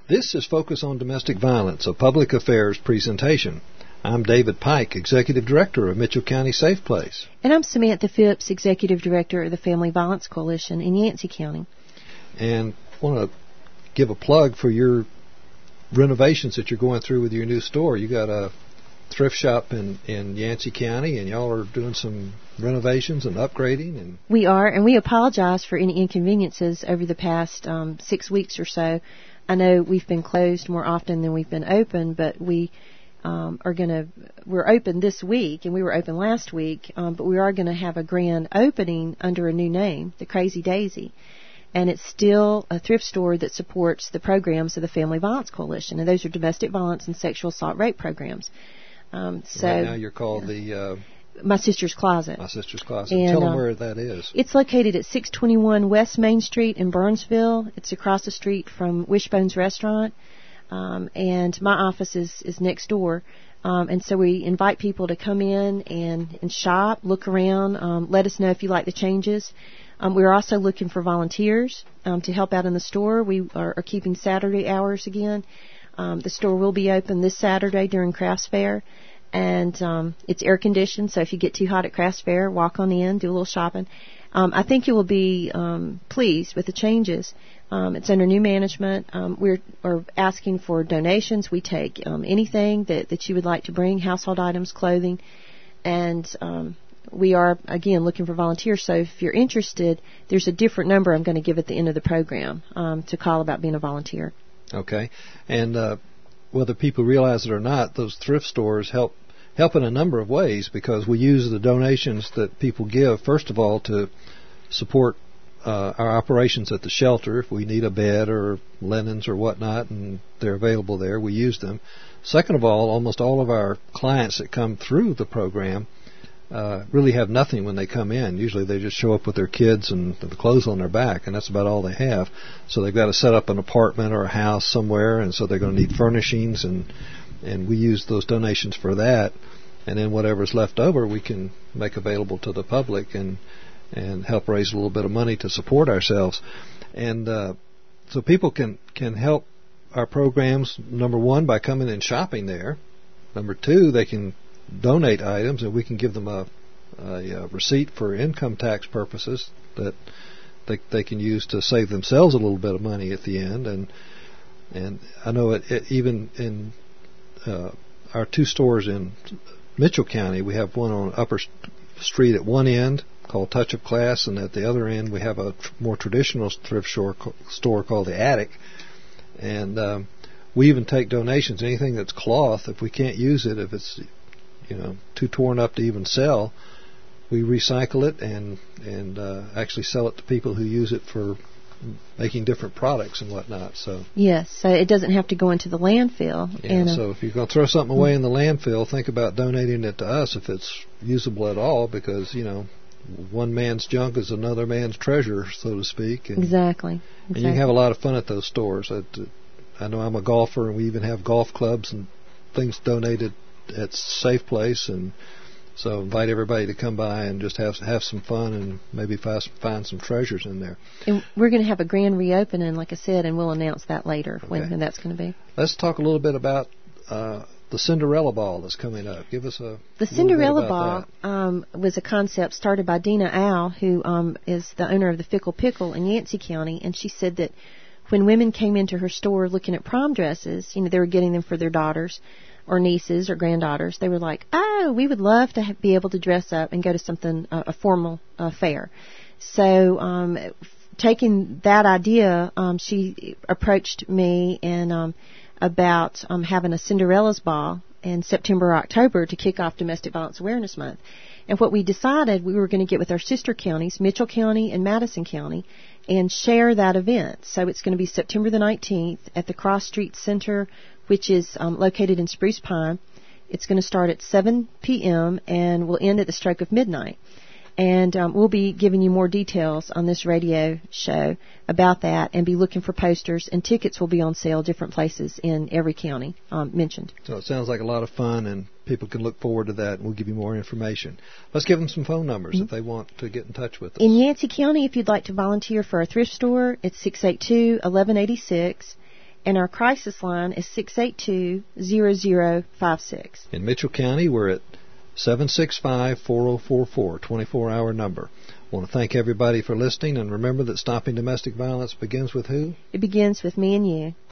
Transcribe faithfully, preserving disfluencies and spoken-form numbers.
This is Focus on Domestic Violence, a public affairs presentation. I'm David Pike, Executive Director of Mitchell County Safe Place. And I'm Samantha Phipps, Executive Director of the Family Violence Coalition in Yancey County. And I want to give a plug for your renovations that you're going through with your new store. You got a thrift shop in, in Yancey County, and y'all are doing some renovations and upgrading. And we are, and we apologize for any inconveniences over the past um, six weeks or so. I know we've been closed more often than we've been open, but we um, are going to, we're open this week, and we were open last week, um, but we are going to have a grand opening under a new name, the Crazy Daisy. And it's still a thrift store that supports the programs of the Family Violence Coalition, and those are domestic violence and sexual assault rape programs. Um, so right now you're called the... Uh, My Sister's Closet. My Sister's Closet. And, Tell them uh, where that is. It's located at six twenty-one West Main Street in Burnsville. It's across the street from Wishbone's Restaurant. Um, and my office is, is next door. Um, and so we invite people to come in and, and shop, look around, um, let us know if you like the changes. Um, we're also looking for volunteers um, to help out in the store. We are, are keeping Saturday hours again. Um, the store will be open this Saturday during Crafts Fair. And um, it's air conditioned, so if you get too hot at Crafts Fair, walk on in, do a little shopping. Um, I think you will be um, pleased with the changes. Um, it's under new management. Um, we're, we're asking for donations. We take um, anything that, that you would like to bring, household items, clothing. And um, we are, again, looking for volunteers. So if you're interested, there's a different number I'm going to give at the end of the program um, to call about being a volunteer. Okay. And uh, whether people realize it or not, those thrift stores help help in a number of ways, because we use the donations that people give, first of all, to support uh, our operations at the shelter. If we need a bed or linens or whatnot, and they're available there, we use them. Second of all, almost all of our clients that come through the program uh, really have nothing when they come in. Usually they just show up with their kids and the clothes on their back, and that's about all they have. So they've got to set up an apartment or a house somewhere, and so they're going to need furnishings, and and we use those donations for that. And then whatever's left over, we can make available to the public and and help raise a little bit of money to support ourselves. And uh, so people can, can help our programs, number one, by coming and shopping there. Number two, they can donate items, and we can give them a, a, a receipt for income tax purposes that they, they can use to save themselves a little bit of money at the end. And and I know it, it even in uh, our two stores in Mitchell County, we have one on Upper Street at one end called Touch of Class, and at the other end we have a tr- more traditional thrift store, store called the Attic. And um, we even take donations, anything that's cloth. If we can't use it, if it's you know too torn up to even sell, we recycle it and and uh, actually sell it to people who use it for making different products and whatnot. So yes, so it doesn't have to go into the landfill. Yeah, and, uh, so if you're going to throw something away in the landfill, think about donating it to us if it's usable at all, because you know one man's junk is another man's treasure, so to speak. And, exactly. exactly. And you can have a lot of fun at those stores. I, I know I'm a golfer, and we even have golf clubs and things donated at Safe Place, and so invite everybody to come by and just have have some fun and maybe find, find some treasures in there. And we're going to have a grand reopening, like I said, and we'll announce that later Okay. when, when that's going to be. Let's talk a little bit about uh, the Cinderella Ball that's coming up. Give us a The Cinderella Ball um, was a concept started by Dina Al, who um, is the owner of the Fickle Pickle in Yancey County, and she said that when women came into her store looking at prom dresses, you know, they were getting them for their daughters or nieces or granddaughters, they were like, oh, we would love to ha- be able to dress up and go to something, uh, a formal uh, fair. So um, f- taking that idea, um, she approached me and um, about um, having a Cinderella's Ball in September or October to kick off Domestic Violence Awareness Month. And what we decided, we were going to get with our sister counties, Mitchell County and Madison County, and share that event. So it's going to be September the nineteenth at the Cross Street Center, which is um, located in Spruce Pine. It's going to start at seven p.m. and will end at the stroke of midnight. And um, we'll be giving you more details on this radio show about that, and be looking for posters, and tickets will be on sale different places in every county um, mentioned. So it sounds like a lot of fun, and people can look forward to that, and we'll give you more information. Let's give them some phone numbers mm-hmm. if they want to get in touch with us. In Yancey County, if you'd like to volunteer for our thrift store, it's six eight two, one one eight six. and our crisis line is six eight two, zero zero five six. In Mitchell County, we're at seven six five, four zero four four, twenty-four hour number. I want to thank everybody for listening, and remember that stopping domestic violence begins with who? It begins with me and you.